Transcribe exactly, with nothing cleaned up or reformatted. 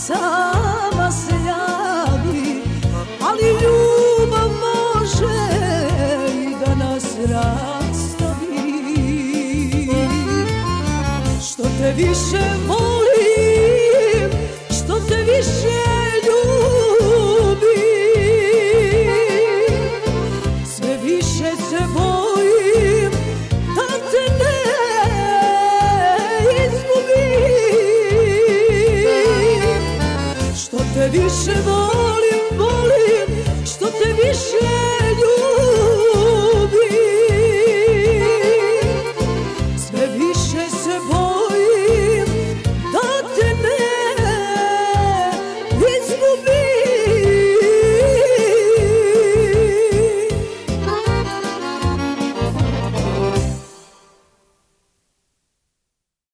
sama se javi, ali ljubav može i da nas rastavi. Što te više volim, što te više ljubim, sve više se bojim da te ne izgubim. Što te više volim, volim, što te više